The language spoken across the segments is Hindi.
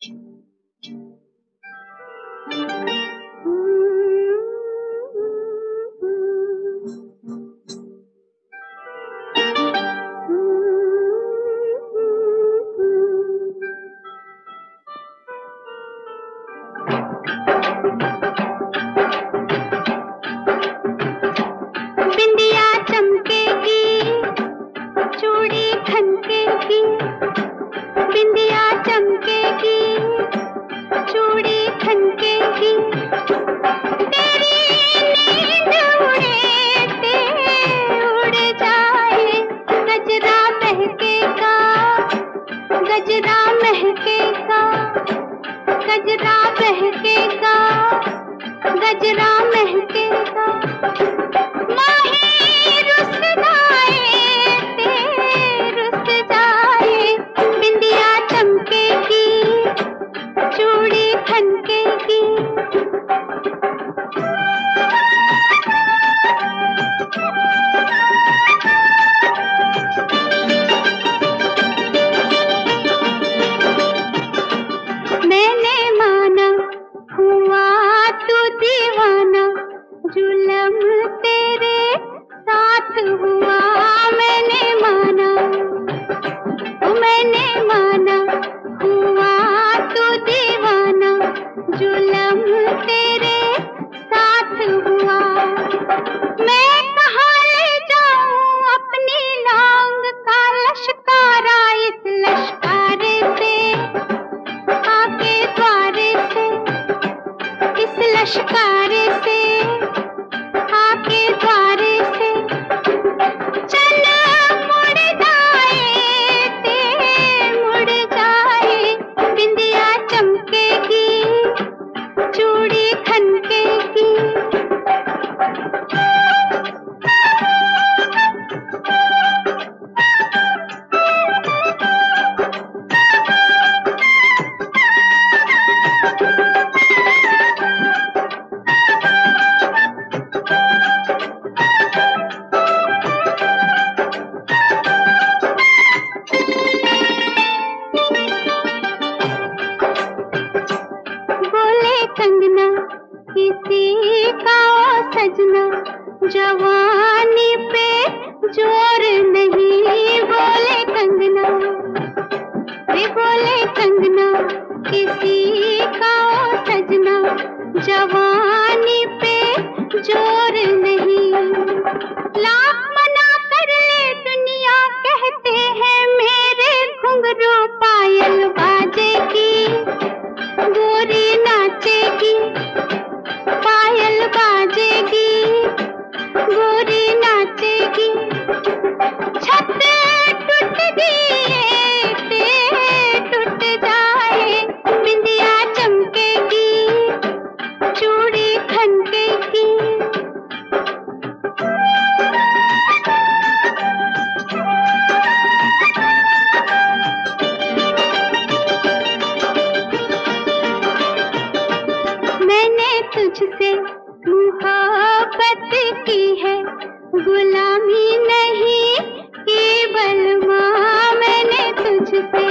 बिंदिया चमकेगी, चूड़ी खनकेगी, बिंदिया चमकेगी, चूड़ी खनकेगी, तेरी नींद उड़े ते उड़ जाए, गजरा महकेगा, गजरा महकेगा, गजरा महकेगा, गजरा महकेगा, माही रुस जाए ते रुस जाए, बिंदिया चमकेगी, चूड़ी खनकेगी। मैंने माना हुआ तू दीवाना, जुल्म तेरे साथ हुआ, मैंने माना, मैंने माना हुआ तू दीवाना, जुल्म तेरे साथ हुआ। मैं कहाँ ले जाऊं अपनी लांग का लश्कारा, इस लश्कारे से आके द्वारे से, इस लश्कारे से आके द्वारे से, चल मुड़ जाए ते मुड़ जाए, बिंदिया चमकेगी, चूड़ी खनकेगी। बोले कंगना किसी का ओ सजना, जवानी पे जोर नहीं, बोले कंगना, वे बोले कंगना किसी का ओ सजना, जवानी पे जोर नहीं, लाख मना कर ले दुनिया कहते हैं मेरे घुंघरू पायल बाजेगी, गोरी नाचेगी, पायल बाजेगी, गोरी नाचेगी, छत टूट दिए ते टूट जाए, बिंदिया चमकेगी, चूड़ी खनकेगी। मैंने तुझसे मोहब्बत की है, गुलामी नहीं की बलमा, मैंने तुझसे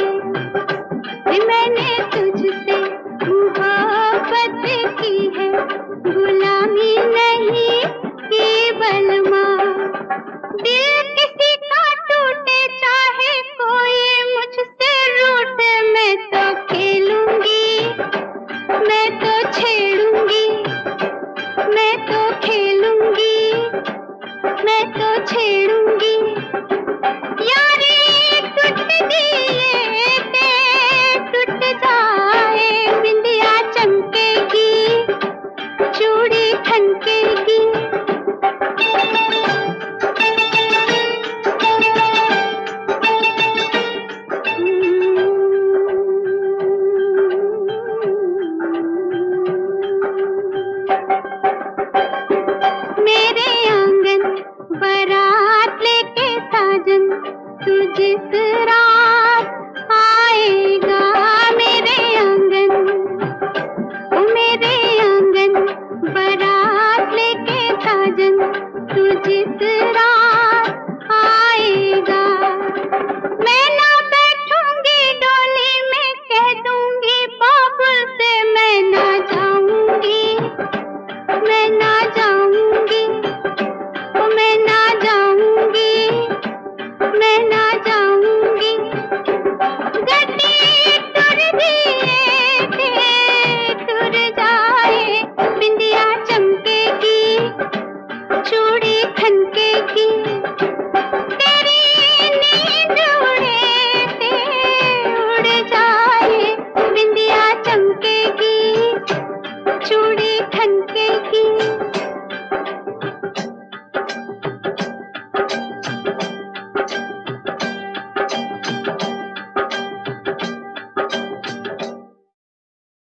मोहब्बत की है, गुलामी नहीं की बलमा, दिल किसी का टूटे चाहे कोई मुझसे रूठे, मैं तो खेलूंगी, मैं तो छेड़ूंगी, मैं तो खेलूंगी, मैं तो छेड़ूंगी, यारी टूट दिए ते टूट जा जाऊं